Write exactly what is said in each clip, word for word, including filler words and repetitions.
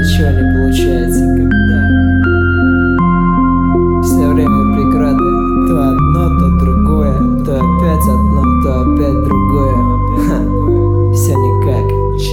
ничего не получается, когда все время преграды. То одно, то другое, то опять одно, то опять другое. Ха, все никак.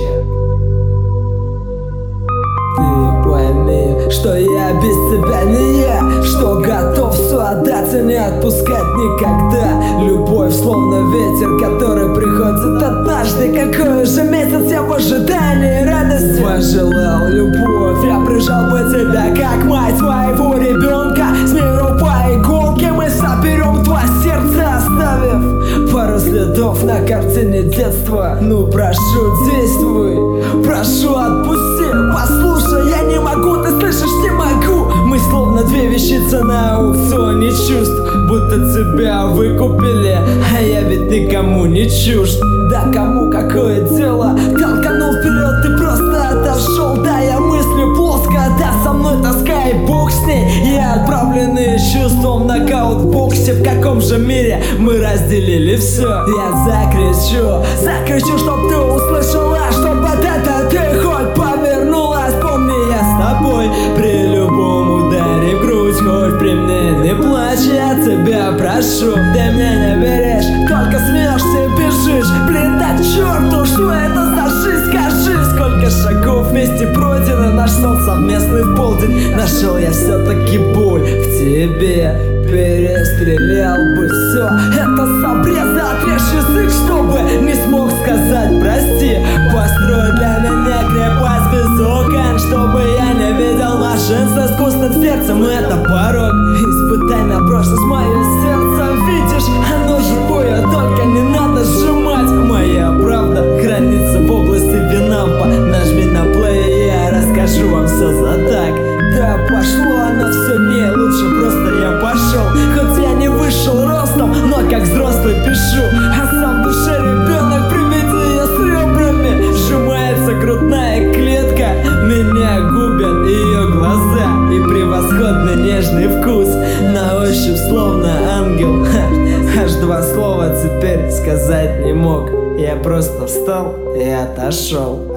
Ты пойми, что я без тебя не я, что готов все отдать и не отпускать никогда. Любовь словно ветер, который приходит однажды. Какой же месяц я в ожидании радости. Пожелал любовь, я прижал бы тебя, как мать моего ребенка. С миру по иголке мы соберем два сердца, оставив пару следов на картине детства. Ну прошу, действуй, прошу, отпусти. Послушай, я не могу, ты слышишь, не могу. Мы словно две вещицы на аукционе чувств, будто тебя выкупили, а я ведь никому не чужд. Да кому какое дело? Толканул вперед, ты просто отошел. Да, я мыслю плоско, да, со мной тоска и бог с ней. Я отправленный чувством нокаут в боксе. В каком же мире мы разделили все? Я закричу, закричу, чтоб ты услышала, чтоб от этого ты хоть повернулась. Помни, я с тобой при любом ударе в грудь. Хоть при мне не плачь, я тебя прошу. Ты меня не берешь, только смеешься и бежишь. Блин, да к черту, что это за жизнь? Скажи, сколько шагов вместе пройдено. Наш сон совместный в полдень. Нашел я все-таки боль в тебе. Перестрелял бы все это с обреза, отрежь язык, чтобы не смог сказать прости. Построй для меня крепость без окон, чтобы я не видел машин с искусным сердцем. Это порог, испытай на прошлость мое сердце. Видишь, оно живое, только не надо сжимать. Моя правда хранится в области Винампа. Нажми на плей, я расскажу вам все за так. Да пошло оно все, не лучше просто я пошел. Хоть я не вышел ростом, но как взрослый пишу. А сам в душе ребенок при виде ее с ребрами. Сжимается грудная клетка, меня губят ее глаза и превосходно нежный вкус. На ощупь словно ангел. Аж два слова теперь сказать не мог. Я просто встал и отошел.